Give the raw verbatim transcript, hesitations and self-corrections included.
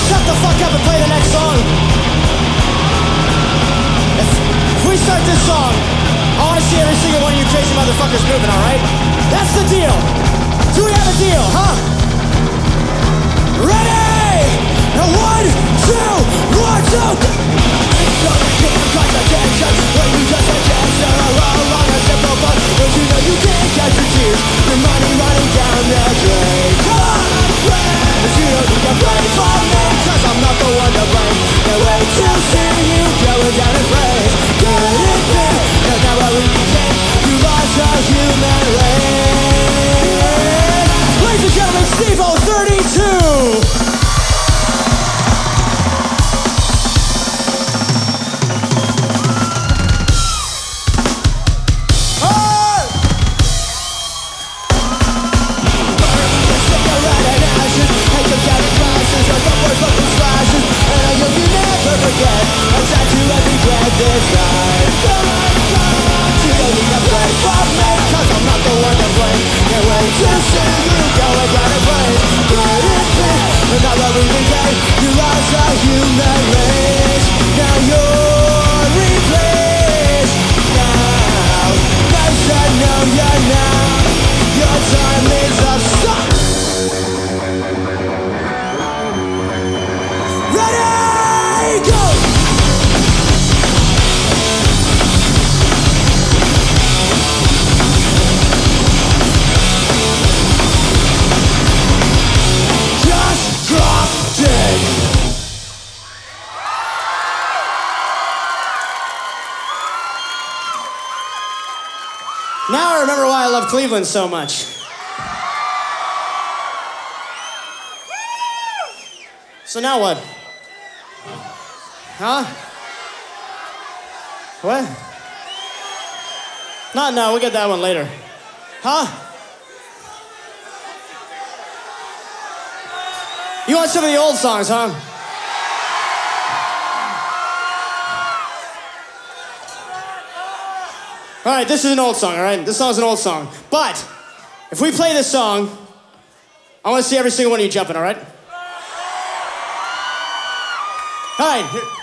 shut the fuck up and play the next song. If, if we start this song, I want to see every single one of you crazy motherfuckers moving, alright? That's the deal. Do we have a deal, huh? Ready? Now one, two, one, two. Don't get the contradiction when you just a cancer along a simple fun. But you know you can't catch your tears. Your money running down the drain. Come on, friend. But you don't need to play for me, cause I'm not the one to blame. Can't wait to see you going down in flames. Could it be that now what we became? You lost a human race. Ladies and gentlemen, Steve-O thirty-two. Now I remember why I love Cleveland so much. So now what? Huh? What? Not now, we'll get that one later. Huh? You want some of the old songs, huh? All right, this is an old song, all right? This song's an old song. But if we play this song, I want to see every single one of you jumping, all right? All right.